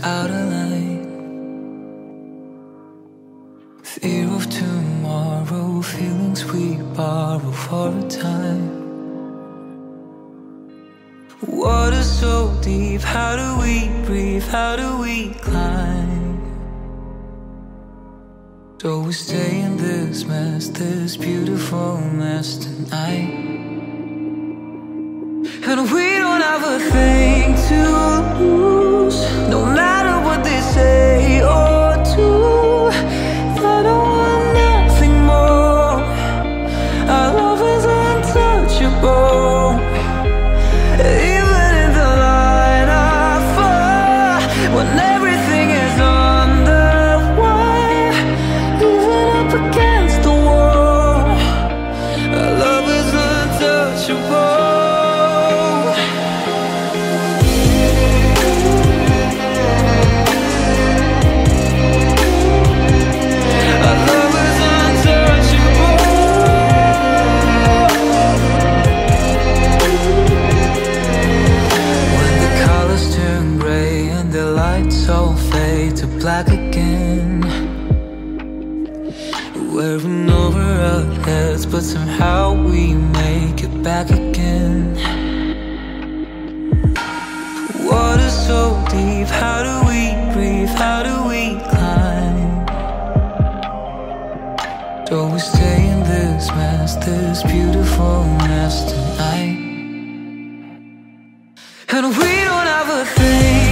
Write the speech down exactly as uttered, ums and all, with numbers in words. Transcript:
out of line. Fear of tomorrow, feelings we borrow for a time. Water so deep, how do we breathe, how do we climb? Do we stay in this mess, this beautiful mess tonight? And we don't have a thing to lose, no matter what they say or do. I don't want nothing more. Our love is untouchable. Even in the line of fire, when everything is on the wire, even up against the wall, our love is untouchable. All fade to black again. We're in over our heads, but somehow we make it back again. Water so deep, how do we breathe, how do we climb? Do we stay in this mess, this beautiful mess tonight? And we don't have a thing